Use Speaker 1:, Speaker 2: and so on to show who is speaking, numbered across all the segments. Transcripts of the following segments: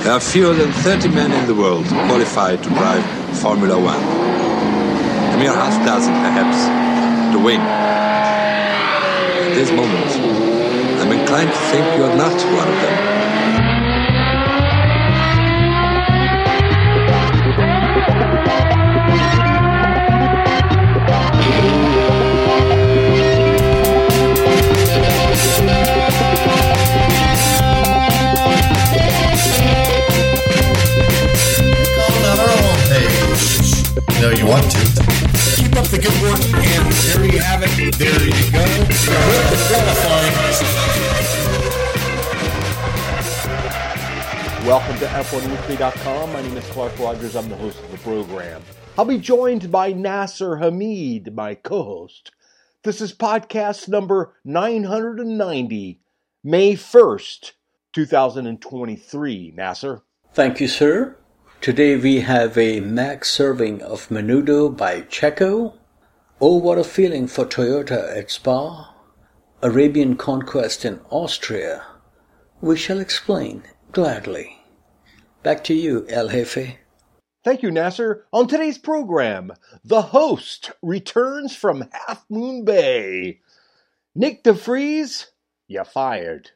Speaker 1: There are fewer than 30 men in the world qualified to drive Formula One. A mere half dozen, perhaps, to win. At this moment, I'm inclined to think you are not one of them.
Speaker 2: No, you want to. Keep up the good work, and there you have it. There you go.
Speaker 3: Welcome to F1Weekly.com. My name is Clark Rogers. I'm the host of the program. I'll be joined by Nasser Hamid, my co-host. This is podcast number 990, May 1st, 2023. Nasser?
Speaker 4: Thank you, sir. Today we have a max serving of Menudo by Checo. Oh, what a feeling for Toyota at Spa. Arabian conquest in Austria. We shall explain gladly. Back to you, El Jefe.
Speaker 3: Thank you, Nasser. On today's program, the host returns from Half Moon Bay. Nick DeFries, you're fired.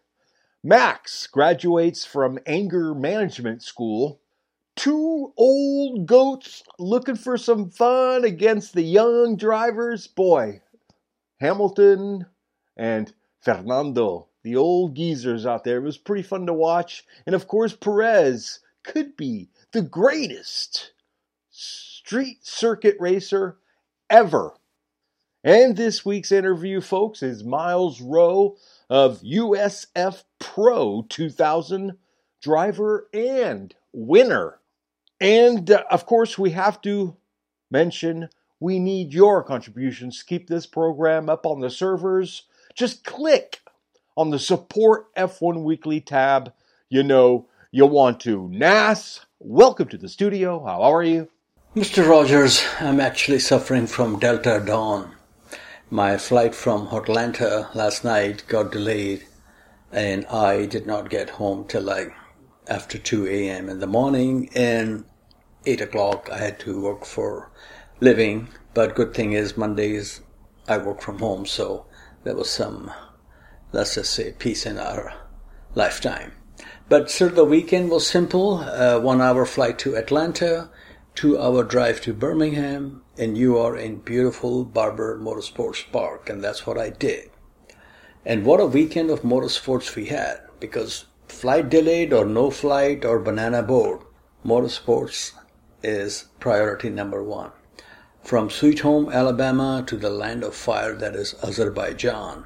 Speaker 3: Max graduates from Anger Management School. Two old goats looking for some fun against the young drivers. Boy, Hamilton and Fernando, the old geezers out there. It was pretty fun to watch. And of course, Perez could be the greatest street circuit racer ever. And this week's interview, folks, is Miles Rowe of USF Pro 2000 driver and winner. And, of course, we have to mention we need your contributions to keep this program up on the servers. Just click on the Support F1 Weekly tab. You know you want to. Nas, welcome to the studio. How are you?
Speaker 4: Mr. Rogers, I'm actually suffering from Delta Dawn. My flight from Atlanta last night got delayed, and I did not get home till after 2 a.m. in the morning, and 8 o'clock I had to work for living. But good thing is Mondays I work from home, so there was some, let's just say, peace in our lifetime. But sir, the weekend was simple. 1 hour flight to Atlanta, 2 hour drive to Birmingham, and you are in beautiful Barber Motorsports Park, and that's what I did. And what a weekend of motorsports we had, because flight delayed or no flight or banana boat, motorsports is priority number one. From Sweet Home, Alabama to the land of fire that is Azerbaijan.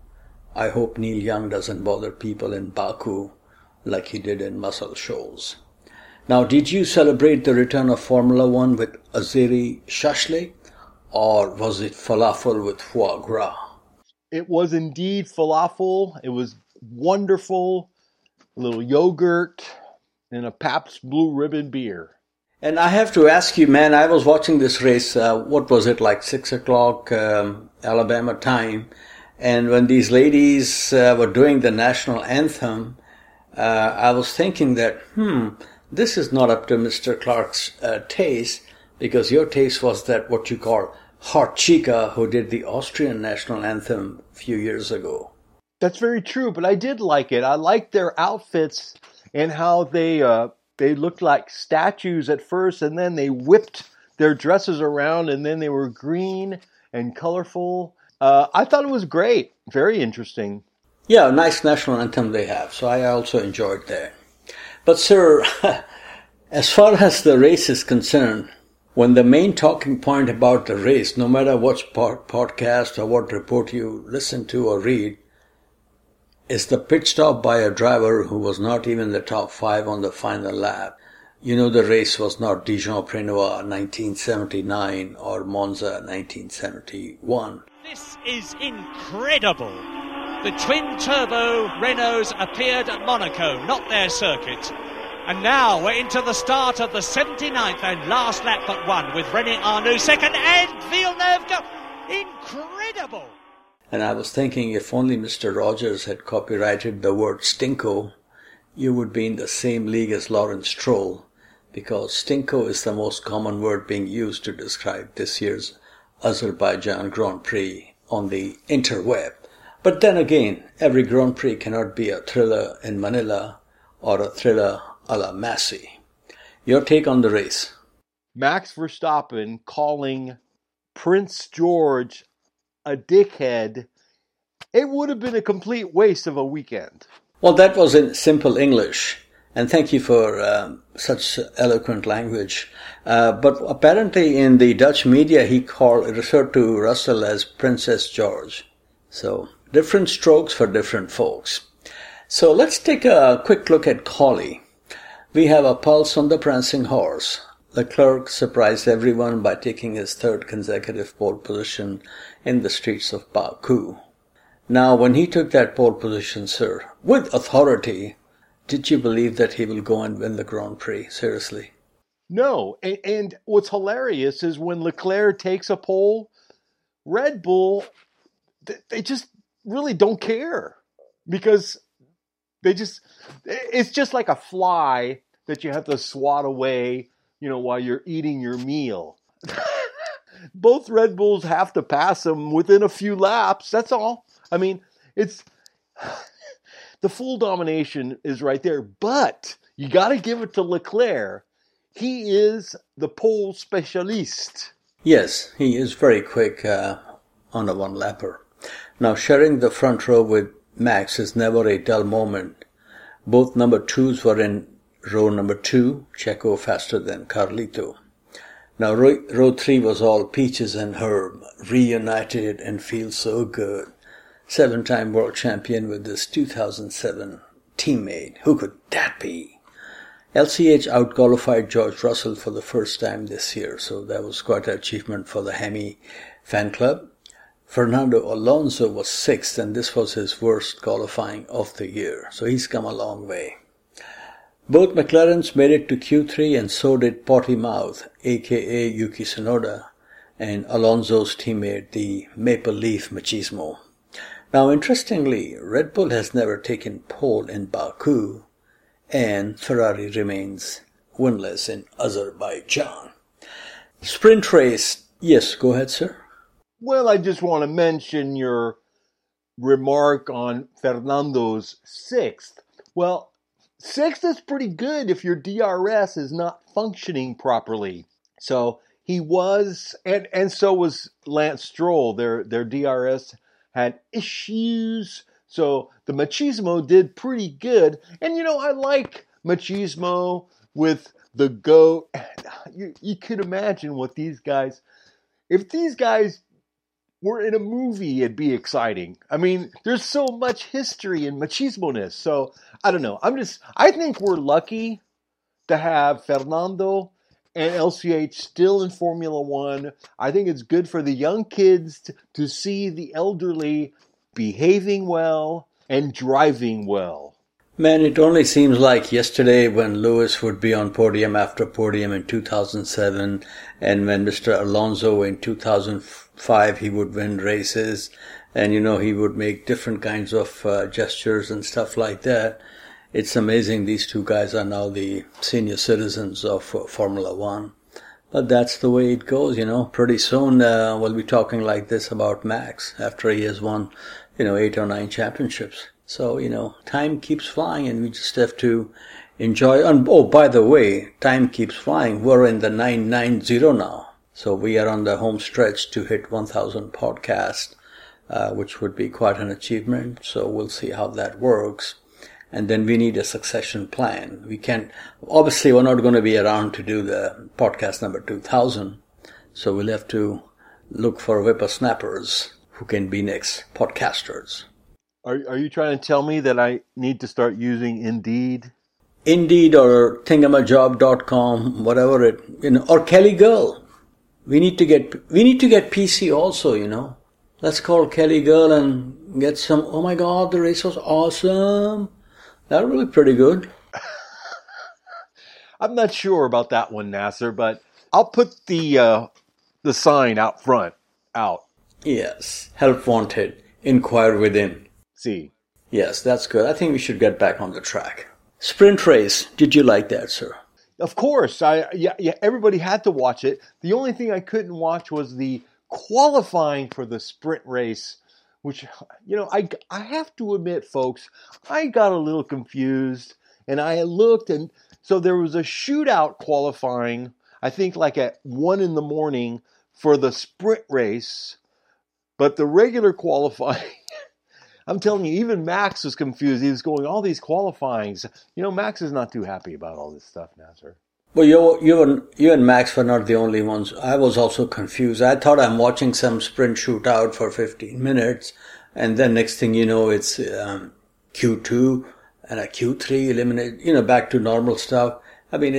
Speaker 4: I hope Neil Young doesn't bother people in Baku like he did in Muscle Shoals. Now, did you celebrate the return of Formula One with Azeri Shashlik, or was it falafel with foie gras?
Speaker 3: It was indeed falafel. It was wonderful. A little yogurt and a Pabst Blue Ribbon beer.
Speaker 4: And I have to ask you, man, I was watching this race, what was it, like 6 o'clock Alabama time, and when these ladies were doing the national anthem, I was thinking that, this is not up to Mr. Clark's taste, because your taste was that what you call Hot Chica, who did the Austrian national anthem a few years ago.
Speaker 3: That's very true, but I did like it. I liked their outfits and how they looked like statues at first, and then they whipped their dresses around, and then they were green and colorful. I thought it was great. Very interesting.
Speaker 4: Yeah, a nice national anthem they have, so I also enjoyed that. But sir, as far as the race is concerned, when the main talking point about the race, no matter what podcast or what report you listen to or read, is the pit stop by a driver who was not even the top 5 on the final lap. You know, the race was not Dijon-Prenois 1979 or Monza 1971.
Speaker 5: This is incredible. The twin-turbo Renaults appeared at Monaco, not their circuit. And now we're into the start of the 79th and last lap but one, with René Arnoux second and Villeneuve go. Incredible!
Speaker 4: And I was thinking if only Mr. Rogers had copyrighted the word stinko, you would be in the same league as Lawrence Stroll, because stinko is the most common word being used to describe this year's Azerbaijan Grand Prix on the interweb. But then again, every Grand Prix cannot be a thriller in Manila or a thriller a la Massey. Your take on the race?
Speaker 3: Max Verstappen calling Prince George a dickhead. It would have been a complete waste of a weekend.
Speaker 4: Well, that was in simple English. And thank you for such eloquent language. But apparently in the Dutch media, he referred to Russell as Princess George. So different strokes for different folks. So let's take a quick look at Collie. We have a pulse on the prancing horse. Leclerc surprised everyone by taking his third consecutive pole position in the streets of Baku. Now, when he took that pole position, sir, with authority, did you believe that he will go and win the Grand Prix? Seriously?
Speaker 3: No. And what's hilarious is when Leclerc takes a pole, Red Bull, they just really don't care. Because it's just like a fly that you have to swat away, while you're eating your meal. Both Red Bulls have to pass him within a few laps. That's all. I mean, it's the full domination is right there, but you got to give it to Leclerc. He is the pole specialist.
Speaker 4: Yes, he is very quick on a one-lapper. Now, sharing the front row with Max is never a dull moment. Both number twos were in row number 2, Checo faster than Carlito. Now, row 3 was all peaches and herb, reunited and feels so good. 7-time world champion with his 2007 teammate. Who could that be? LCH outqualified George Russell for the first time this year, so that was quite an achievement for the Hemi fan club. Fernando Alonso was 6th, and this was his worst qualifying of the year, so he's come a long way. Both McLarens made it to Q3, and so did Potty Mouth, aka Yuki Tsunoda, and Alonso's teammate, the Maple Leaf Machismo. Now, interestingly, Red Bull has never taken pole in Baku, and Ferrari remains winless in Azerbaijan. Sprint race. Yes, go ahead, sir.
Speaker 3: Well, I just want to mention your remark on Fernando's 6th. Well, 6th is pretty good if your DRS is not functioning properly. So he was, and so was Lance Stroll. Their DRS had issues. So the Machismo did pretty good. And, I like Machismo with the GOAT. You could imagine what these guys, if these guys were in a movie, it'd be exciting. I mean, there's so much history in Machismo-ness. So, I don't know. I think we're lucky to have Fernando and LCH still in Formula One. I think it's good for the young kids to see the elderly behaving well and driving well.
Speaker 4: Man, it only seems like yesterday when Lewis would be on podium after podium in 2007, and when Mr. Alonso in 2005, he would win races, and he would make different kinds of gestures and stuff like that. It's amazing these two guys are now the senior citizens of Formula One. But that's the way it goes, Pretty soon we'll be talking like this about Max after he has won, 8 or 9 championships. So, time keeps flying and we just have to enjoy. And, oh, by the way, time keeps flying. We're in the 990 now. So we are on the home stretch to hit 1,000 podcasts, which would be quite an achievement. So we'll see how that works. And then we need a succession plan. Obviously we're not going to be around to do the podcast number 2000. So we'll have to look for whippersnappers who can be next podcasters.
Speaker 3: Are you trying to tell me that I need to start using Indeed?
Speaker 4: Indeed or thingamajob.com, whatever or Kelly Girl. We need to get PC also, Let's call Kelly Girl and get some, oh my God, the race was awesome. That would be pretty good.
Speaker 3: I'm not sure about that one, Nasser, but I'll put the sign out front.
Speaker 4: Yes. Help wanted. Inquire within.
Speaker 3: See.
Speaker 4: Yes, that's good. I think we should get back on the track. Sprint race. Did you like that, sir?
Speaker 3: Of course, everybody had to watch it. The only thing I couldn't watch was the qualifying for the sprint race, which, I have to admit, folks, I got a little confused, and I looked, and so there was a shootout qualifying, I think like at 1 a.m. for the sprint race, but the regular qualifying, I'm telling you, even Max was confused. He was going, all these qualifyings. Max is not too happy about all this stuff now, sir.
Speaker 4: Well, you and Max were not the only ones. I was also confused. I thought I'm watching some sprint shootout for 15 minutes, and then next thing you know, it's Q2 and a Q3 eliminate, back to normal stuff. I mean,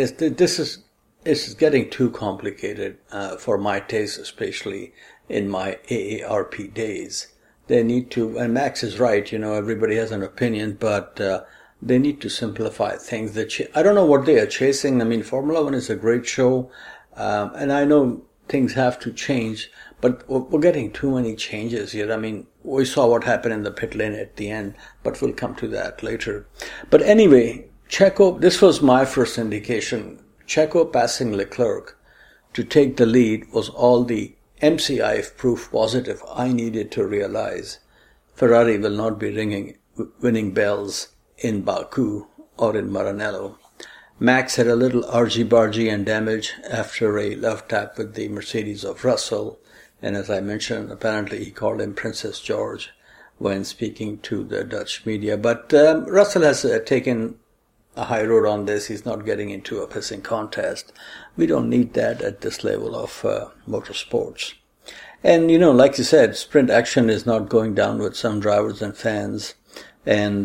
Speaker 4: it's getting too complicated for my taste, especially in my AARP days. They need to, and Max is right, everybody has an opinion, but they need to simplify things. I don't know what they are chasing. I mean, Formula One is a great show, and I know things have to change, but we're getting too many changes yet. I mean, we saw what happened in the pit lane at the end, but we'll come to that later. But anyway, Checo, this was my first indication. Checo passing Leclerc to take the lead was all the MCI proof positive I needed to realize Ferrari will not be ringing winning bells in Baku or in Maranello. Max had a little argy-bargy and damage after a love tap with the Mercedes of Russell, and as I mentioned, apparently he called him Princess George when speaking to the Dutch media. But Russell has taken a high road on this. He's not getting into a pissing contest. We don't need that at this level of motorsports. And, like you said, sprint action is not going down with some drivers and fans. And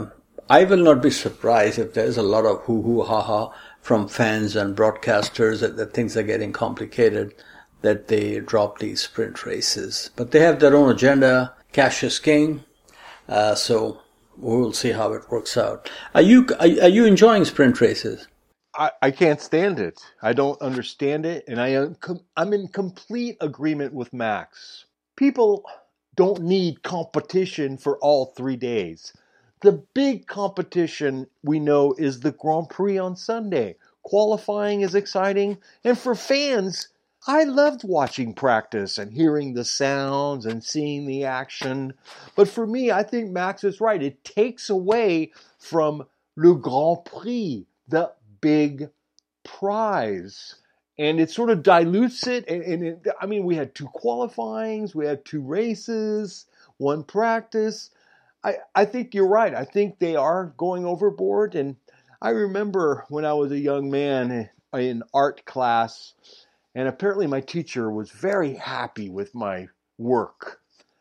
Speaker 4: I will not be surprised if there's a lot of hoo-hoo, ha-ha from fans and broadcasters that things are getting complicated, that they drop these sprint races. But they have their own agenda. Cash is king. So we'll see how it works out. Are you enjoying sprint races?
Speaker 3: I can't stand it. I don't understand it, and I'm in complete agreement with Max. People don't need competition for all 3 days. The big competition we know is the Grand Prix on Sunday. Qualifying is exciting, and for fans, I loved watching practice and hearing the sounds and seeing the action. But for me, I think Max is right. It takes away from Le Grand Prix, the big prize. And it sort of dilutes it. We had 2 qualifyings, we had 2 races, 1 practice. I think you're right. I think they are going overboard. And I remember when I was a young man in art class, and apparently my teacher was very happy with my work.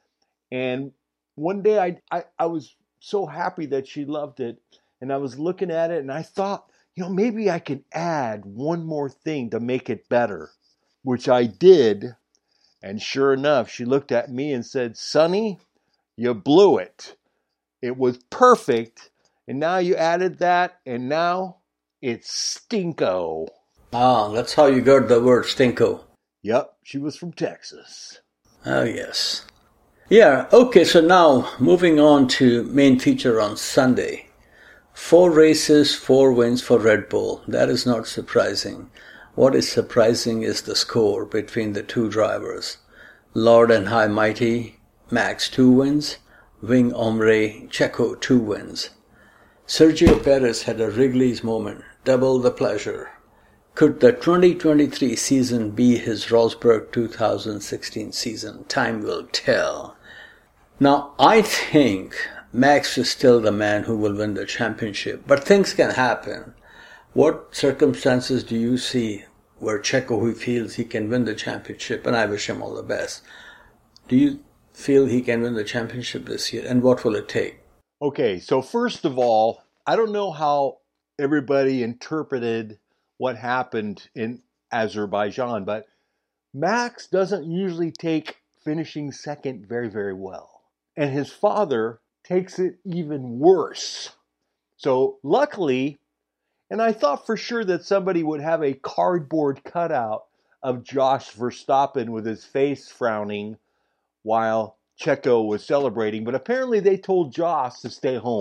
Speaker 3: And one day I was so happy that she loved it. And I was looking at it and I thought, maybe I can add one more thing to make it better, which I did. And sure enough, she looked at me and said, "Sonny, you blew it. It was perfect. And now you added that, and now it's stinko."
Speaker 4: Ah, that's how you got the word stinko.
Speaker 3: Yep, she was from Texas.
Speaker 4: Oh, yes. Yeah, okay, so now moving on to main feature on Sunday. 4 races, 4 wins for Red Bull. That is not surprising. What is surprising is the score between the 2 drivers. Lord and High Mighty, Max 2 wins, Wing Omre, Checo 2 wins. Sergio Perez had a Wrigley's moment, double the pleasure. Could the 2023 season be his Rosberg 2016 season? Time will tell. Now, I think Max is still the man who will win the championship, but things can happen. What circumstances do you see where Checo, who feels he can win the championship, and I wish him all the best, do you feel he can win the championship this year, and what will it take?
Speaker 3: Okay, so first of all, I don't know how everybody interpreted what happened in Azerbaijan, but Max doesn't usually take finishing second very, very well. And his father takes it even worse. So luckily, and I thought for sure that somebody would have a cardboard cutout of Josh Verstappen with his face frowning while Checo was celebrating, but apparently they told Josh to stay home.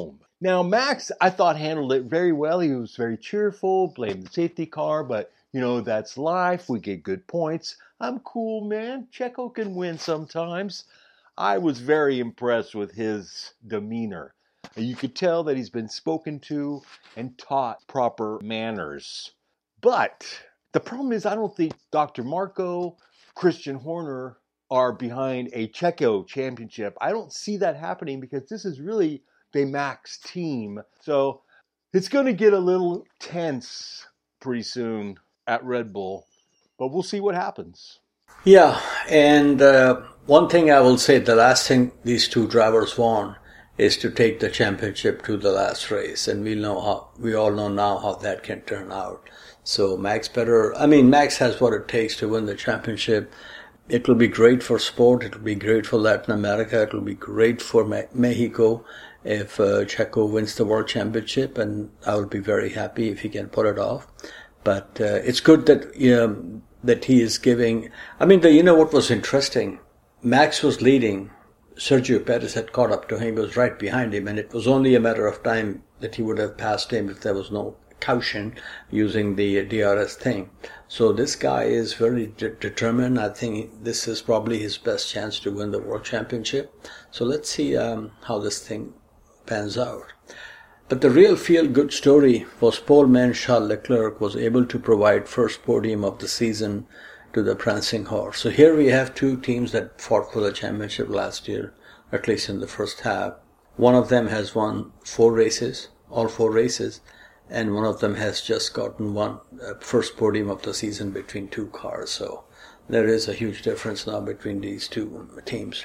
Speaker 3: Now, Max, I thought, handled it very well. He was very cheerful, blamed the safety car, but, that's life. We get good points. I'm cool, man. Checo can win sometimes. I was very impressed with his demeanor. You could tell that he's been spoken to and taught proper manners. But the problem is I don't think Dr. Marco, Christian Horner are behind a Checo championship. I don't see that happening because this is really the Max team. So it's going to get a little tense pretty soon at Red Bull, but we'll see what happens.
Speaker 4: Yeah, and one thing I will say, the last thing these two drivers want is to take the championship to the last race, and we all know now how that can turn out. So Max has what it takes to win the championship. It will be great for sport. It will be great for Latin America. It will be great for Mexico if Checo wins the World Championship, and I will be very happy if he can pull it off. But it's good that that he is giving. What was interesting? Max was leading. Sergio Perez had caught up to him. He was right behind him, and it was only a matter of time that he would have passed him if there was no caution using the DRS thing. So this guy is very determined. I think this is probably his best chance to win the World Championship. So let's see how this thing pans out. But the real feel-good story was poleman Charles Leclerc was able to provide first podium of the season to the prancing horse. So here we have two teams that fought for the championship last year, at least in the first half. One of them has won all four races, and one of them has just gotten one first podium of the season between two cars. So there is a huge difference now between these two teams.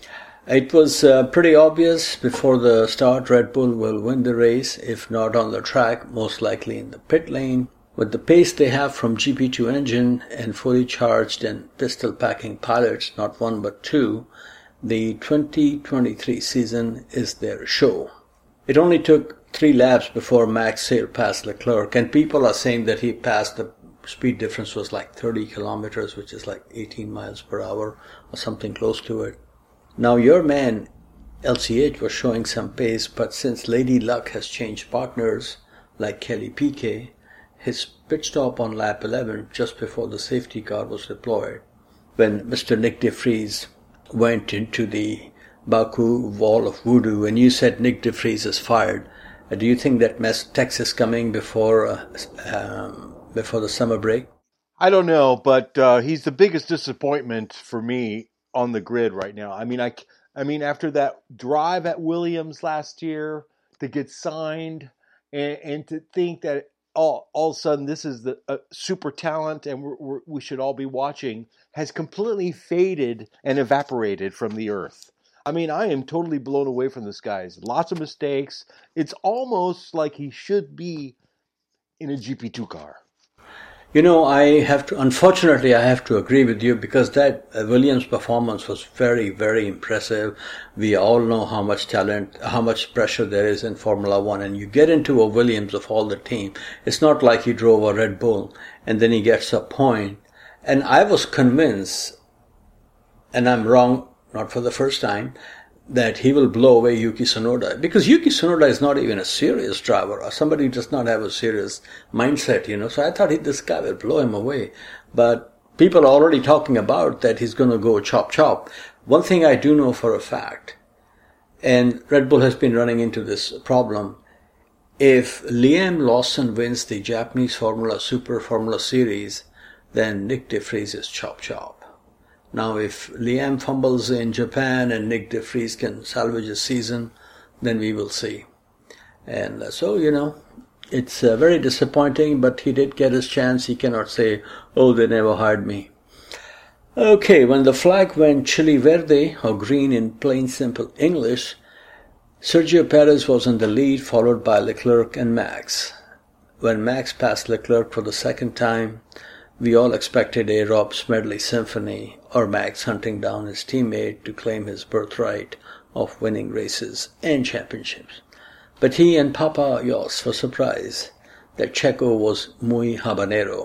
Speaker 4: It was pretty obvious before the start Red Bull will win the race, if not on the track, most likely in the pit lane. With the pace they have from GP2 engine and fully charged and pistol-packing pilots, not one but two, the 2023 season is their show. It only took 3 laps before Max sailed past Leclerc, and people are saying that he passed, the speed difference was like 30 kilometers, which is like 18 miles per hour or something close to it. Now your man, LCH, was showing some pace, but since Lady Luck has changed partners, like Kelly Piquet, his pit stop on lap 11, just before the safety car was deployed, when Mr. Nick de Vries went into the Baku wall of voodoo, and you said Nick de Vries is fired. Do you think that text is coming before the summer break?
Speaker 3: I don't know, but he's the biggest disappointment for me on the grid right now. I mean, after that drive at Williams last year to get signed, and to think that all of a sudden this is the super talent and we should all be watching, has completely faded and evaporated from the earth. I mean, I am totally blown away from this guy. Lots of mistakes. It's almost like he should be in a GP2 car.
Speaker 4: Unfortunately, I have to agree with you, because that Williams performance was very, very impressive. We all know how much talent, how much pressure there is in Formula One, and you get into a Williams of all the team. It's not like he drove a Red Bull and then he gets a point. And I was convinced, and I'm wrong, not for the first time, that he will blow away Yuki Tsunoda, because Yuki Tsunoda is not even a serious driver, or somebody who does not have a serious mindset, So I thought this guy will blow him away. But people are already talking about that he's going to go chop. One thing I do know for a fact, and Red Bull has been running into this problem, if Liam Lawson wins the Japanese Super Formula Series, then Nick de Vries is chop. Now, if Liam fumbles in Japan and Nick de Vries can salvage a season, then we will see. And so, it's very disappointing, but he did get his chance. He cannot say, oh, they never hired me. Okay, when the flag went chili verde, or green in plain simple English, Sergio Perez was in the lead, followed by Leclerc and Max. When Max passed Leclerc for the second time, we all expected a Rob Smedley symphony, or Max hunting down his teammate to claim his birthright of winning races and championships. But he and Papa Jos were surprised that Checo was muy habanero.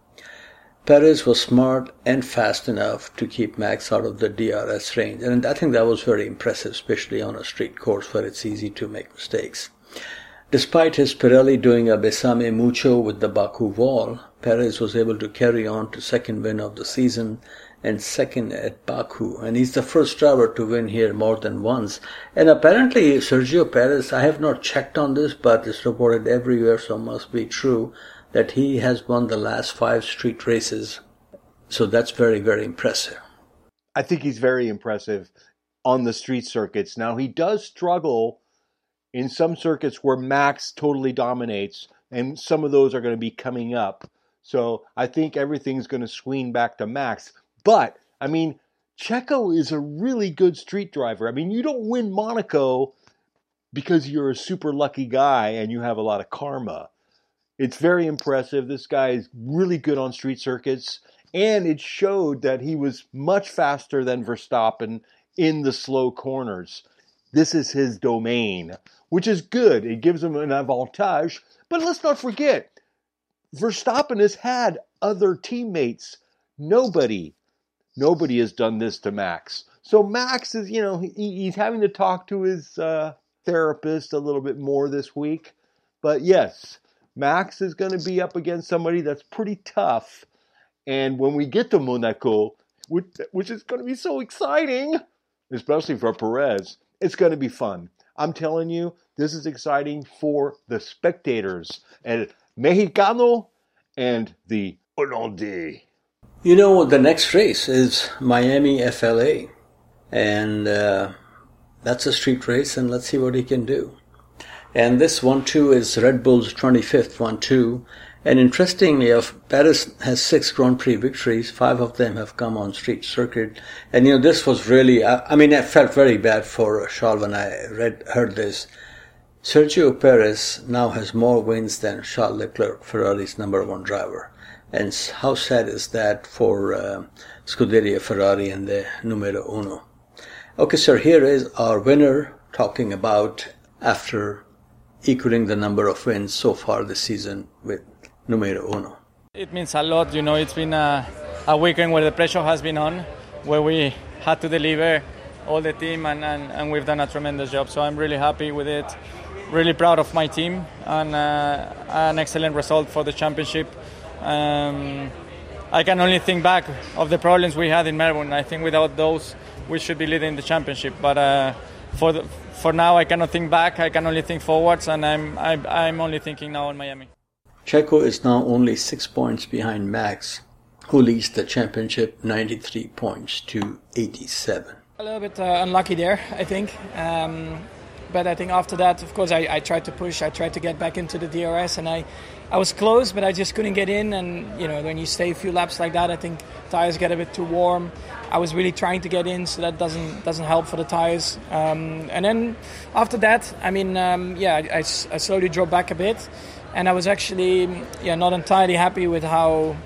Speaker 4: Perez was smart and fast enough to keep Max out of the DRS range, and I think that was very impressive, especially on a street course where it's easy to make mistakes. Despite his Pirelli doing a besame mucho with the Baku wall, Perez was able to carry on to second win of the season and second at Baku. And he's the first driver to win here more than once. And apparently Sergio Perez, I have not checked on this, but it's reported everywhere, so it must be true, that he has won the last 5 street races. So that's very, very impressive.
Speaker 3: I think he's very impressive on the street circuits. Now, he does struggle in some circuits where Max totally dominates, and some of those are going to be coming up. So I think everything's going to swing back to Max. But, I mean, Checo is a really good street driver. I mean, you don't win Monaco because you're a super lucky guy and you have a lot of karma. It's very impressive. This guy is really good on street circuits, and it showed that he was much faster than Verstappen in the slow corners. This is his domain, which is good. It gives him an avantage. But let's not forget, Verstappen has had other teammates. Nobody has done this to Max. So Max is, he's having to talk to his therapist a little bit more this week. But yes, Max is going to be up against somebody that's pretty tough. And when we get to Monaco, which is going to be so exciting, especially for Perez, it's going to be fun. I'm telling you, this is exciting for the spectators. And Mexicano and the Hollandais.
Speaker 4: The next race is Miami FLA. And that's a street race, and let's see what he can do. And this 1-2 is Red Bull's 25th 1-2. And interestingly, Perez has 6 Grand Prix victories. 5 of them have come on street circuit. And, this was really, I felt very bad for Charles when I heard this. Sergio Perez now has more wins than Charles Leclerc, Ferrari's number 1 driver. And how sad is that for Scuderia Ferrari and the numero uno? Okay, sir, here is our winner talking about after equaling the number of wins so far this season with numero uno.
Speaker 6: It means a lot, it's been a weekend where the pressure has been on, where we had to deliver all the team and we've done a tremendous job. So I'm really happy with it, really proud of my team, and an excellent result for the championship. I can only think back of the problems we had in Melbourne. I think without those we should be leading the championship, but for now I cannot think back, I can only think forwards, and I'm only thinking now on Miami.
Speaker 4: Checo is now only 6 points behind Max, who leads the championship 93 points to 87.
Speaker 7: A little bit unlucky there, I think. But I think after that, of course, I tried to push. I tried to get back into the DRS, and I was close, but I just couldn't get in. And, when you stay a few laps like that, I think tires get a bit too warm. I was really trying to get in, so that doesn't help for the tires. And then after that, I slowly dropped back a bit. And I was actually not entirely happy with how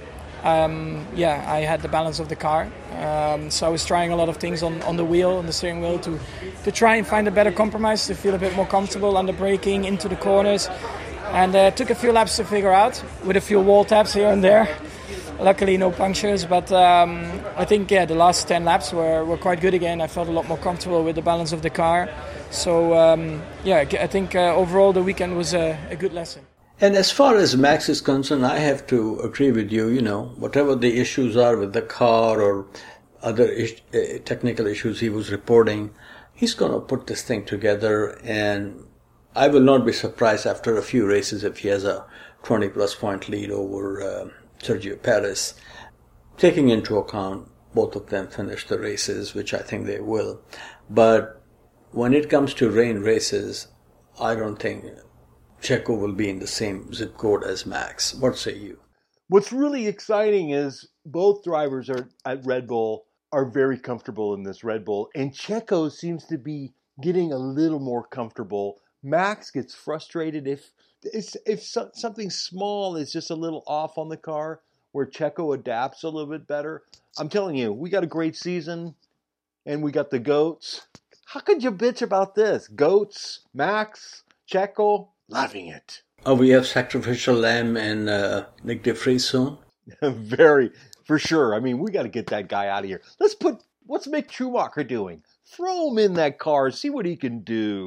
Speaker 7: I had the balance of the car. So I was trying a lot of things on the wheel, on the steering wheel, to try and find a better compromise, to feel a bit more comfortable under braking into the corners. And took a few laps to figure out, with a few wall taps here and there. Luckily no punctures, but I think the last 10 laps were quite good again. I felt a lot more comfortable with the balance of the car. So I think overall the weekend was a good lesson.
Speaker 4: And as far as Max is concerned, I have to agree with you, whatever the issues are with the car or other technical issues he was reporting, he's going to put this thing together, and I will not be surprised after a few races if he has a 20-plus point lead over Sergio Perez, taking into account both of them finish the races, which I think they will. But when it comes to rain races, I don't think Checo will be in the same zip code as Max. What say you?
Speaker 3: What's really exciting is both drivers at Red Bull are very comfortable in this Red Bull, and Checo seems to be getting a little more comfortable. Max gets frustrated if something small is just a little off on the car, where Checo adapts a little bit better. I'm telling you, we got a great season, and we got the GOATs. How could you bitch about this? GOATs, Max, Checo, loving it.
Speaker 4: Oh, we have Sacrificial Lamb and Nick de Vries soon?
Speaker 3: Very, for sure. We got to get that guy out of here. What's Mick Schumacher doing? Throw him in that car, see what he can do.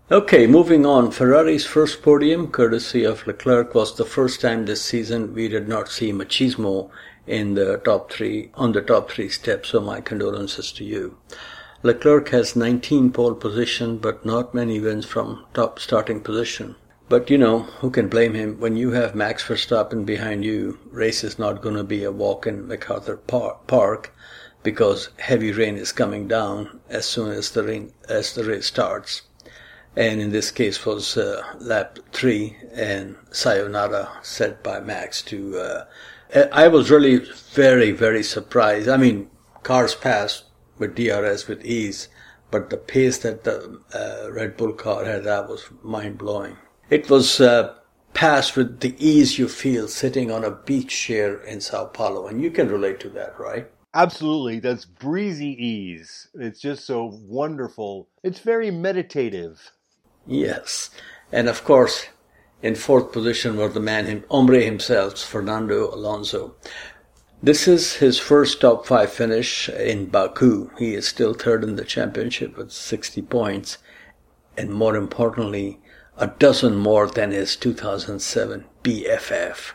Speaker 4: Okay, moving on. Ferrari's first podium, courtesy of Leclerc, was the first time this season we did not see Machismo in the top three, on the top three steps, so my condolences to you. Leclerc has 19 pole position, but not many wins from top starting position. But who can blame him? When you have Max Verstappen behind you, race is not going to be a walk in MacArthur Park, because heavy rain is coming down as soon as the race starts. And in this case was lap 3 and sayonara said by Max to... I was really very, very surprised. I mean, cars passed with DRS with ease, but the pace that the Red Bull car had, that was mind-blowing. It was passed with the ease you feel sitting on a beach chair in Sao Paulo, and you can relate to that, right?
Speaker 3: Absolutely. That's breezy ease. It's just so wonderful. It's very meditative.
Speaker 4: Yes. And of course, in fourth position was the man, hombre himself, Fernando Alonso. This is his first top 5 finish in Baku. He is still third in the championship with 60 points. And more importantly, a dozen more than his 2007 BFF,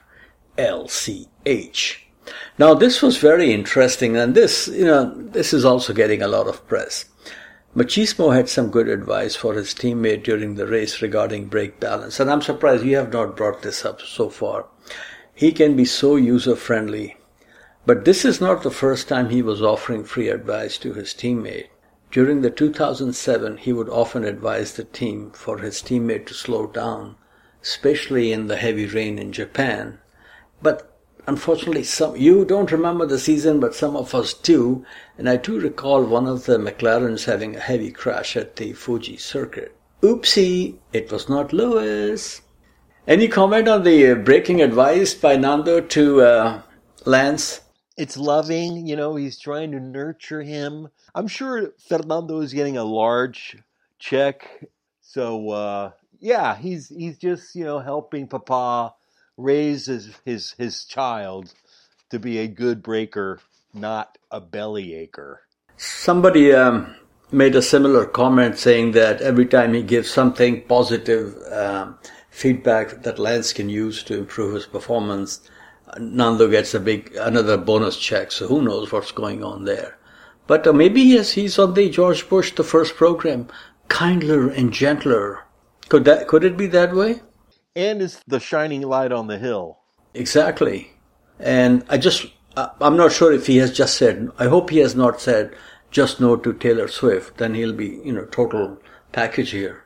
Speaker 4: LCH. Now this was very interesting, and this is also getting a lot of press. Machismo had some good advice for his teammate during the race regarding brake balance, and I'm surprised you have not brought this up so far. He can be so user-friendly, but this is not the first time he was offering free advice to his teammate. During the 2007, he would often advise the team for his teammate to slow down, especially in the heavy rain in Japan. But unfortunately, you don't remember the season, but some of us do. And I do recall one of the McLarens having a heavy crash at the Fuji circuit. Oopsie, it was not Lewis. Any comment on the braking advice by Nando to Lance?
Speaker 3: It's loving, he's trying to nurture him. I'm sure Fernando is getting a large check. So, he's just, helping Papa raise his child to be a good breaker, not a bellyacre.
Speaker 4: Somebody made a similar comment saying that every time he gives something positive feedback that Lance can use to improve his performance, Nando gets another bonus check. So who knows what's going on there. But maybe he's on the George Bush, the first program, kindler and gentler. Could it be that way?
Speaker 3: And it's the shining light on the hill.
Speaker 4: Exactly. And I'm not sure if he has just said, I hope he has not said just no to Taylor Swift. Then he'll be, total package here.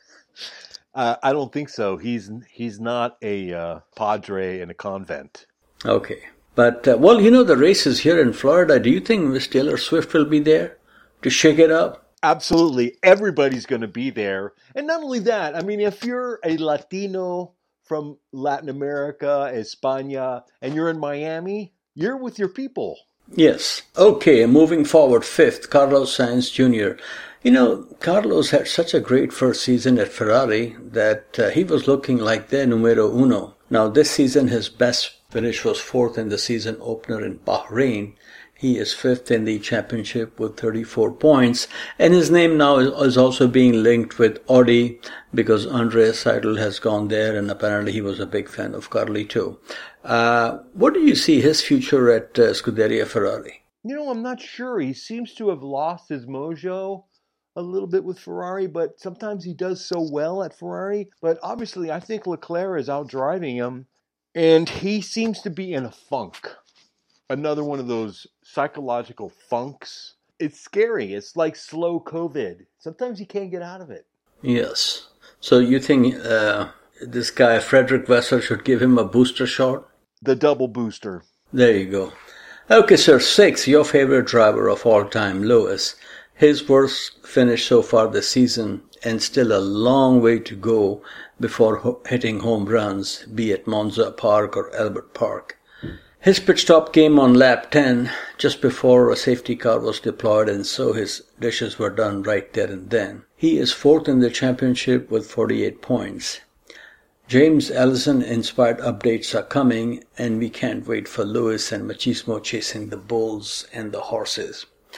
Speaker 3: I don't think so. He's not a padre in a convent.
Speaker 4: Okay. But, the race is here in Florida. Do you think Miss Taylor Swift will be there to shake it up?
Speaker 3: Absolutely. Everybody's going to be there. And not only that, if you're a Latino from Latin America, España, and you're in Miami, you're with your people.
Speaker 4: Yes. Okay, moving forward, fifth, Carlos Sainz Jr. Carlos had such a great first season at Ferrari that he was looking like their numero uno. Now, this season, his best finish was fourth in the season opener in Bahrain. He is fifth in the championship with 34 points. And his name now is also being linked with Audi because Andreas Seidl has gone there, and apparently he was a big fan of Carlito. What do you see his future at Scuderia Ferrari?
Speaker 3: I'm not sure. He seems to have lost his mojo a little bit with Ferrari, but sometimes he does so well at Ferrari. But obviously, I think Leclerc is out driving him, and he seems to be in a funk. Another one of those psychological funks. It's scary. It's like slow COVID. Sometimes you can't get out of it.
Speaker 4: Yes. So you think this guy, Frederick Vasseur, should give him a booster shot?
Speaker 3: The double booster.
Speaker 4: There you go. Okay, sir. 6, your favorite driver of all time, Lewis. His worst finish so far this season, and still a long way to go before hitting home runs, be it Monza Park or Albert Park. His pit stop came on lap 10, just before a safety car was deployed, and so his dishes were done right there and then. He is fourth in the championship with 48 points. James Allison-inspired updates are coming, and we can't wait for Lewis and Machismo chasing the bulls and the horses.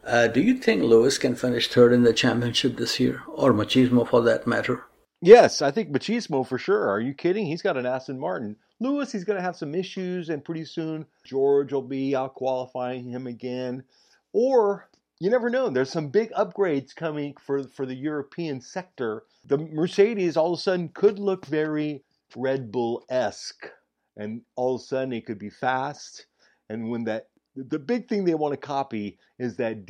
Speaker 4: Do you think Lewis can finish third in the championship this year, or Machismo for that matter?
Speaker 3: Yes, I think Machismo for sure. Are you kidding? He's got an Aston Martin. Lewis, he's going to have some issues, and pretty soon George will be out qualifying him again. Or, you never know, there's some big upgrades coming for the European sector. The Mercedes all of a sudden could look very Red Bull-esque, and all of a sudden it could be fast. And when the big thing they want to copy is that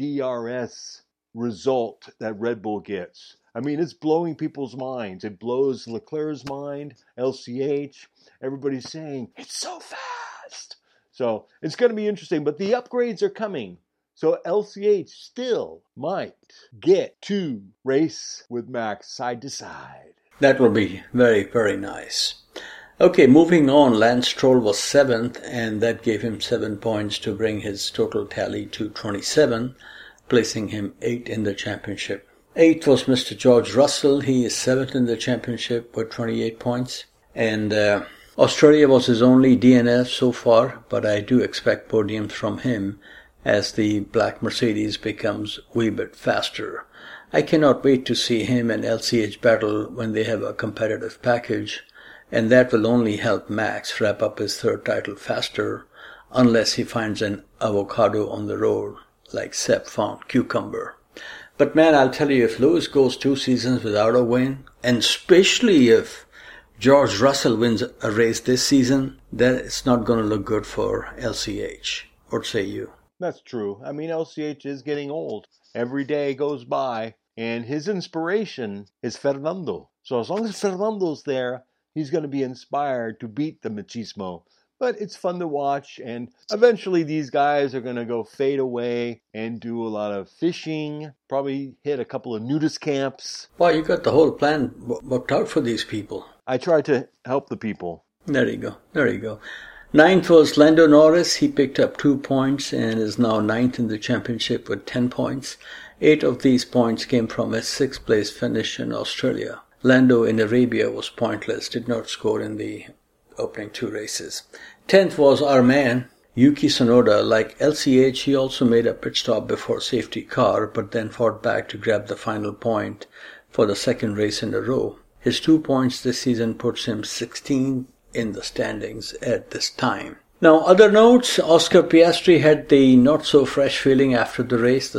Speaker 3: DRS result that Red Bull gets. I mean, it's blowing people's minds. It blows Leclerc's mind, LCH. Everybody's saying, it's so fast. So it's going to be interesting, but the upgrades are coming. So LCH still might get to race with Max side to side.
Speaker 4: That will be very, very nice. Okay, moving on, Lance Stroll was 7th, and that gave him 7 points to bring his total tally to 27, placing him 8th in the championship. 8th was Mr. George Russell. He is 7th in the championship with 28 points. And Australia was his only DNF so far, but I do expect podiums from him as the black Mercedes becomes a wee bit faster. I cannot wait to see him and LCH battle when they have a competitive package, and that will only help Max wrap up his third title faster, unless he finds an avocado on the road like Sepp found cucumber. But man, I'll tell you, if Lewis goes 2 seasons without a win, and especially if George Russell wins a race this season, then it's not going to look good for LCH. What say you?
Speaker 3: That's true. I mean, LCH is getting old. Every day goes by, and his inspiration is Fernando. So as long as Fernando's there, he's going to be inspired to beat the Machismo. But it's fun to watch, and eventually these guys are going to go fade away and do a lot of fishing, probably hit a couple of nudist camps.
Speaker 4: Wow, you got the whole plan worked out for these people.
Speaker 3: I try to help the people.
Speaker 4: There you go. There you go. 9th was Lando Norris. He picked up 2 points and is now 9th in the championship with 10 points. 8 of these points came from his 6th place finish in Australia. Lando in Arabia was pointless, did not score in the opening 2 races. 10th was our man, Yuki Tsunoda. Like LCH, he also made a pit stop before safety car, but then fought back to grab the final point for the 2nd race in a row. His 2 points this season puts him 16th in the standings at this time. Now, other notes, Oscar Piastri had the not-so-fresh feeling after the race,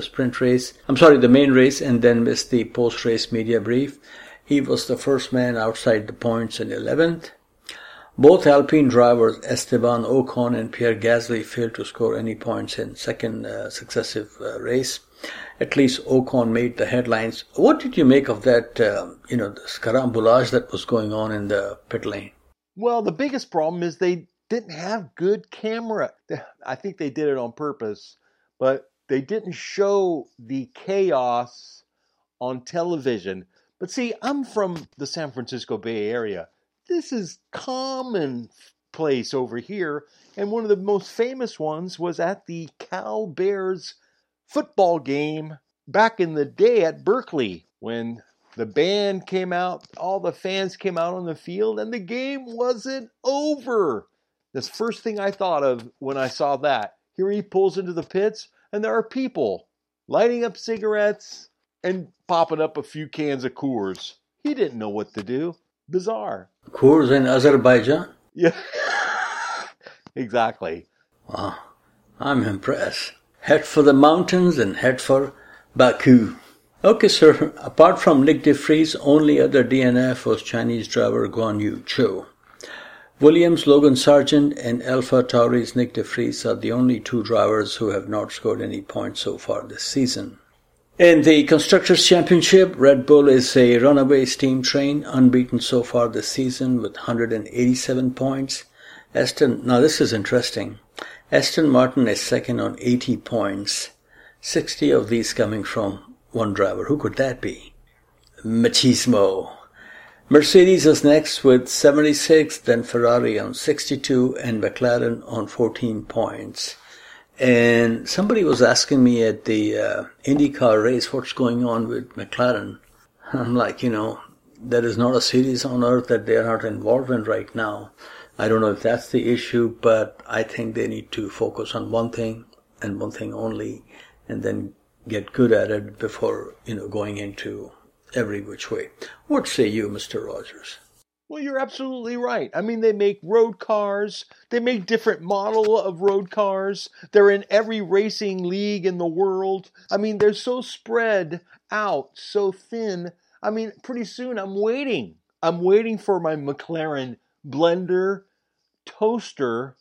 Speaker 4: the main race, and then missed the post-race media brief. He was the first man outside the points in 11th. Both Alpine drivers, Esteban Ocon and Pierre Gasly, failed to score any points in second successive race. At least Ocon made the headlines. What did you make of that, the carambolage that was going on in the pit lane?
Speaker 3: Well, the biggest problem is they didn't have good camera. I think they did it on purpose, but they didn't show the chaos on television. But see, I'm from the San Francisco Bay Area. This is commonplace over here, and one of the most famous ones was at the Cal Bears football game back in the day at Berkeley when the band came out, all the fans came out on the field, and the game wasn't over. That's the first thing I thought of when I saw that. Here he pulls into the pits, and there are people lighting up cigarettes and popping up a few cans of Coors. He didn't know what to do. Bizarre.
Speaker 4: Coors in Azerbaijan?
Speaker 3: Yeah, exactly.
Speaker 4: Wow, I'm impressed. Head for the mountains and head for Baku. Okay, sir. Apart from Nick de Vries, only other DNF was Chinese driver Guan Yu Zhou. Williams' Logan Sargent and Alpha Tauri's Nick de Vries are the only 2 drivers who have not scored any points so far this season. In the Constructors' Championship, Red Bull is a runaway steam train, unbeaten so far this season with 187 points. Now this is interesting. Aston Martin is second on 80 points, 60 of these coming from one driver. Who could that be? Machismo. Mercedes is next with 76, then Ferrari on 62, and McLaren on 14 points. And somebody was asking me at the IndyCar race, what's going on with McLaren? I'm like, there is not a series on earth that they are not involved in right now. I don't know if that's the issue, but I think they need to focus on one thing and one thing only, and then get good at it before, going into every which way. What say you, Mr. Rogers?
Speaker 3: Well, you're absolutely right. I mean, they make road cars. They make different model of road cars. They're in every racing league in the world. I mean, they're so spread out, so thin. I mean, pretty soon I'm waiting. I'm waiting for my McLaren blender, toaster,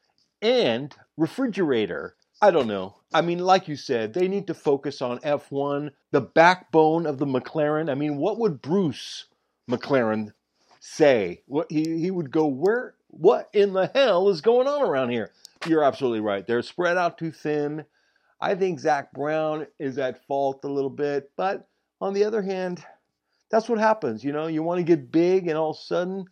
Speaker 3: and refrigerator. I don't know. I mean, like you said, they need to focus on F1, the backbone of the McLaren. I mean, what would Bruce McLaren say? What he would go, what in the hell is going on around here? You're absolutely right. They're spread out too thin. I think Zach Brown is at fault a little bit, but on the other hand, that's what happens. You want to get big and all of a sudden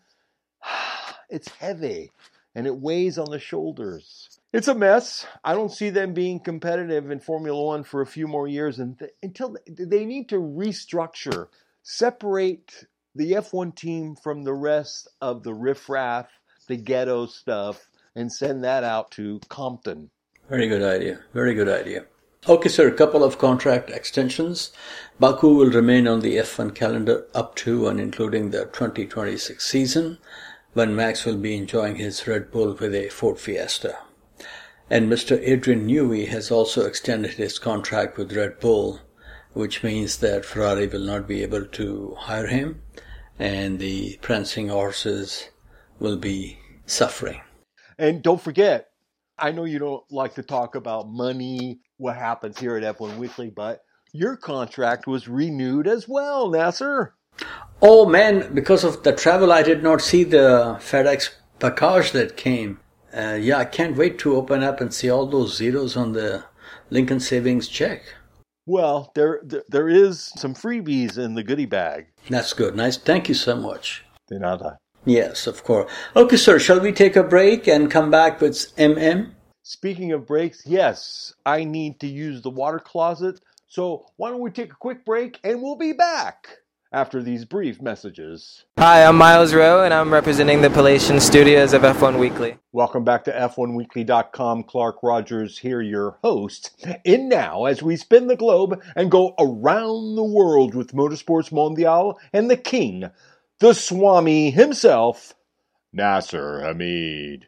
Speaker 3: it's heavy and it weighs on the shoulders. It's a mess. I don't see them being competitive in Formula One for a few more years until they need to restructure, separate the F1 team from the rest of the riffraff, the ghetto stuff, and send that out to Compton.
Speaker 4: Very good idea. Very good idea. Okay, sir, a couple of contract extensions. Baku will remain on the F1 calendar up to and including the 2026 season, when Max will be enjoying his Red Bull with a Ford Fiesta. And Mr. Adrian Newey has also extended his contract with Red Bull, which means that Ferrari will not be able to hire him, and the prancing horses will be suffering.
Speaker 3: And don't forget, I know you don't like to talk about money, what happens here at F1 Weekly, but your contract was renewed as well, Nasser.
Speaker 4: Oh man, because of the travel, I did not see the FedEx package that came. I can't wait to open up and see all those zeros on the Lincoln Savings check.
Speaker 3: Well, there is some freebies in the goodie bag.
Speaker 4: That's good. Nice. Thank you so much.
Speaker 3: De nada.
Speaker 4: Yes, of course. Okay, sir, shall we take a break and come back with MM?
Speaker 3: Speaking of breaks, yes, I need to use the water closet. So why don't we take a quick break and we'll be back after these brief messages.
Speaker 8: Hi, I'm Miles Rowe, and I'm representing the Palatian Studios of F1 Weekly.
Speaker 3: Welcome back to F1Weekly.com. Clark Rogers here, your host. In now, as we spin the globe and go around the world with Motorsports Mondial and the king, the Swami himself, Nasser Hamid.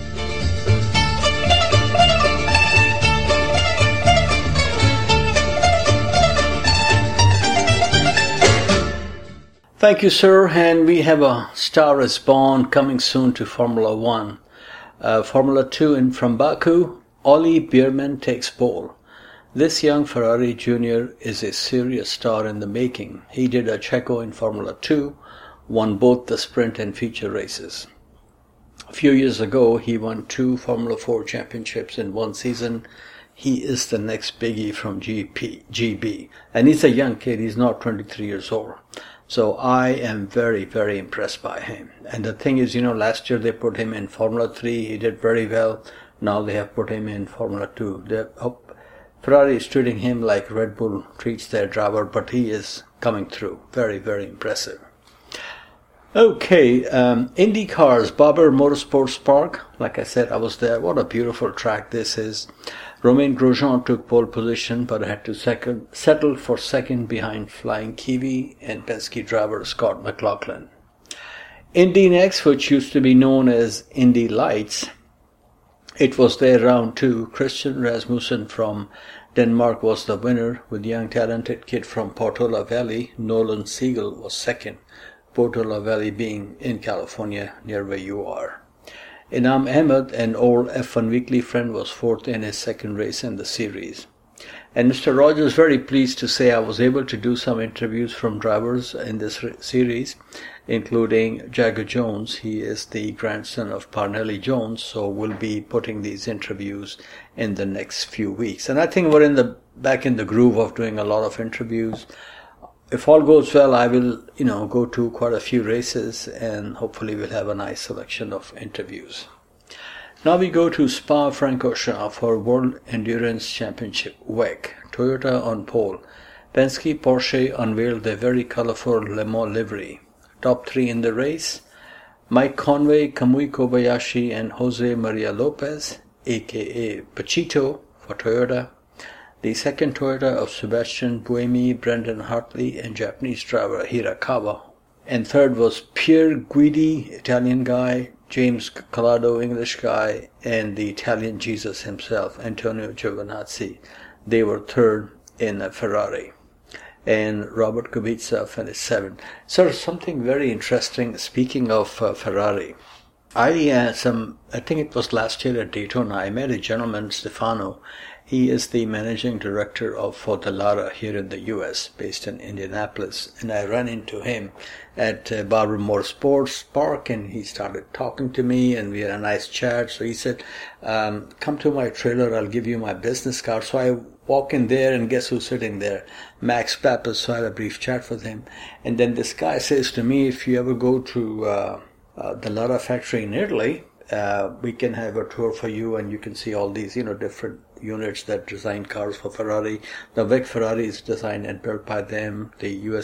Speaker 4: Thank you, sir. And we have a Star is Born coming soon to Formula One. Formula 2 from Baku, Ollie Bierman takes pole. This young Ferrari Jr. is a serious star in the making. He did a Checo in Formula 2, won both the sprint and feature races. A few years ago, he won 2 Formula 4 championships in one season. He is the next biggie from GB. And he's a young kid. He's not 23 years old. So I am very, very impressed by him. And the thing is, last year they put him in Formula 3. He did very well. Now they have put him in Formula 2. Ferrari is treating him like Red Bull treats their driver, but he is coming through. Very, very impressive. Okay, Indy cars, Barber Motorsports Park. Like I said, I was there. What a beautiful track this is. Romain Grosjean took pole position, but had to settle for second behind Flying Kiwi and Penske driver Scott McLaughlin. Indy Next, which used to be known as Indy Lights, it was their round 2. Christian Rasmussen from Denmark was the winner, with young talented kid from Portola Valley, Nolan Siegel, was second. Portola Valley being in California, near where you are. Inam Ahmed, an old F1 Weekly friend, was fourth in his second race in the series. And Mr. Rogers, very pleased to say I was able to do some interviews from drivers in this series, including Jagger Jones. He is the grandson of Parnelli Jones, so we'll be putting these interviews in the next few weeks. And I think we're back in the groove of doing a lot of interviews. If all goes well, I will, go to quite a few races, and hopefully we'll have a nice selection of interviews. Now we go to Spa-Francorchamps for World Endurance Championship WEC. Toyota on pole. Penske, Porsche unveiled their very colorful Le Mans livery. Top 3 in the race: Mike Conway, Kamui Kobayashi, and Jose Maria Lopez, aka Pachito, for Toyota. The second Toyota of Sebastian Buemi, Brendan Hartley, and Japanese driver Hirakawa. And third was Pier Guidi, Italian guy, James Collado, English guy, and the Italian Jesus himself, Antonio Giovinazzi. They were third in a Ferrari. And Robert Kubica finished seventh. So something very interesting, speaking of Ferrari. I think it was last year at Daytona, I met a gentleman, Stefano. He is the managing director for the Lara here in the U.S., based in Indianapolis. And I ran into him at Barber Motorsports Park, and he started talking to me, and we had a nice chat. So he said, come to my trailer, I'll give you my business card. So I walk in there, and guess who's sitting there? Max Pappas. So I had a brief chat with him. And then this guy says to me, if you ever go to the Lara factory in Italy, we can have a tour for you, and you can see all these, different units that design cars for Ferrari. The big Ferrari is designed and built by them, the Haas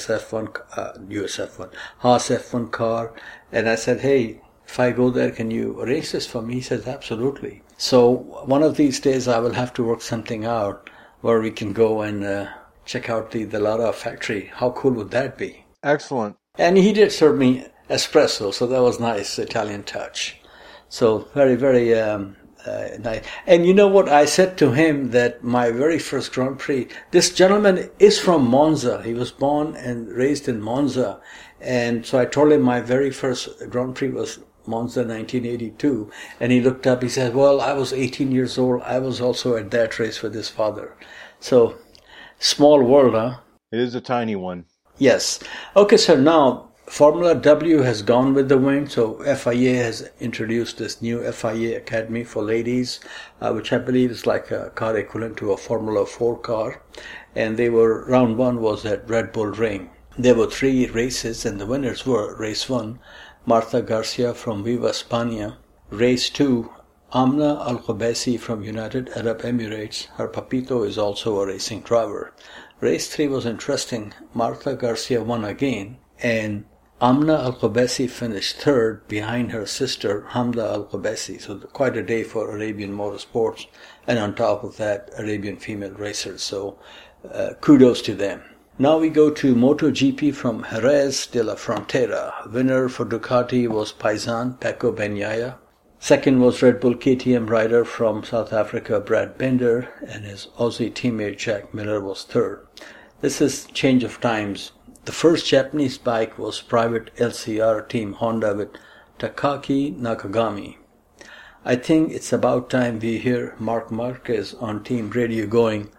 Speaker 4: F1 car. And I said, hey, if I go there, can you arrange this for me? He says, absolutely. So one of these days I will have to work something out where we can go and check out the Lara factory. How cool would that be?
Speaker 3: Excellent.
Speaker 4: And he did serve me espresso, so that was nice, Italian touch. So very, very nice. And you know what? I said to him that my very first Grand Prix, this gentleman is from Monza. He was born and raised in Monza. And so I told him my very first Grand Prix was Monza 1982. And he looked up, he said, well, I was 18 years old. I was also at that race with his father. So, small world, huh?
Speaker 3: It is a tiny one.
Speaker 4: Yes. Okay, so now Formula W has gone with the wind, so FIA has introduced this new FIA Academy for ladies, which I believe is like a car equivalent to a Formula 4 car. And round one was at Red Bull Ring. There were 3 races, and the winners were race 1, Marta Garcia from Viva España. Race 2, Amna Al-Khabaisi from United Arab Emirates. Her papito is also a racing driver. Race 3 was interesting. Marta Garcia won again, and Amna Al-Khabaisi finished third behind her sister Hamda Al-Khabaisi. So quite a day for Arabian motorsports, and on top of that, Arabian female racers. So kudos to them. Now we go to MotoGP from Jerez de la Frontera. Winner for Ducati was Paisan Pecco Bagnaia. Second was Red Bull KTM rider from South Africa, Brad Binder, and his Aussie teammate Jack Miller was third. This is change of times. The first Japanese bike was private LCR team Honda with Takaki Nakagami. I think it's about time we hear Marc Marquez on team radio going,